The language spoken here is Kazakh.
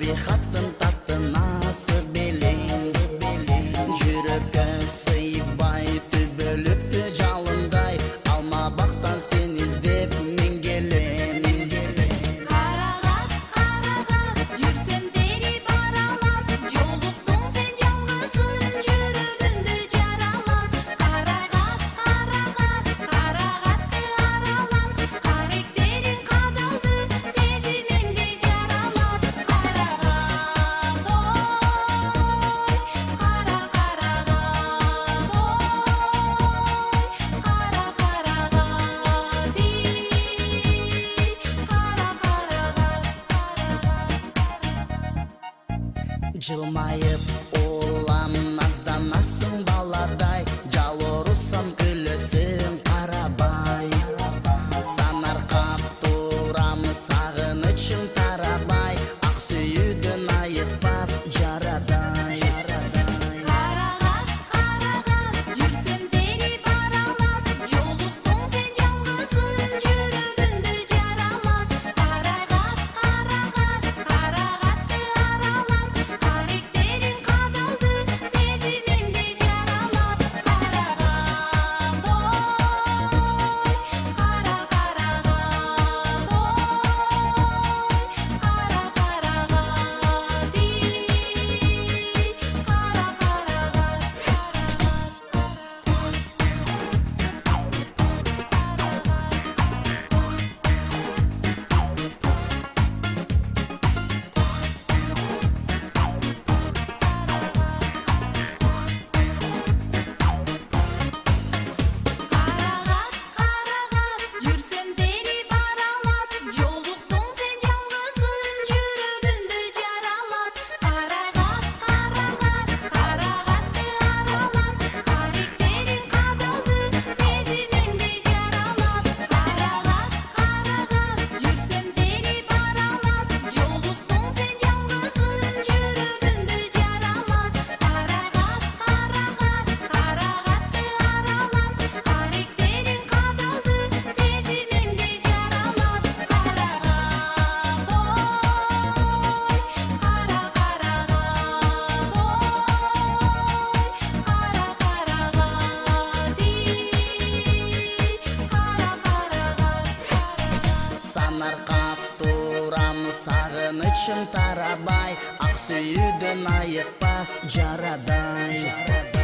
табиғаттың таттынасы белең, жүрекке сыйбай түбіліпті жалындай, алма бақтан сен іздеп мен келем. Қарағат, қарағат, жүрсем дереп аралап, жолықтың сен жалғасын жүрегімді жаралап. Қарағат, қарағат, қарағатты аралап, қаректерің қадалды сезімімді жаралап. Қарағат, ой, қара қарағат, ой, қара қарағат, Жылмайып олам назданасың баладай, жал ұрысам күлесің қарабай. Санарқап тұрамыз сағынышым тарабай, ақ сүйудің айықпас жарадай. қарағат, қарағат, жүрсем дереп аралап, жолықтың сен жалғасын жүрегімді жаралап. Қарағат, қарағат, қарағатты аралап, қаректерің қадалды сезімімді жаралап. Қарағат, ой, қара қарағат, ой, қарағат, қарағат, жүрсем дереп аралап, жолықтың сен жалғасын жүрегімді жаралап. Қарағат, қарағат, қарағатты аралап, қаректерің қадалды сезімімді жаралап. Қарағат, қарағат, жүрсем дереп аралап, жолықтың сен жалғасын жүрегімді жаралап. Қарағат, қарағат, қарағатты аралап, қаректерің қадалды сезімімді жаралап. Қарағат, ой, қара қарағат, Санарқап тұрамыз сағынышым тарабай, ақ сүйудің айықпас жарадай.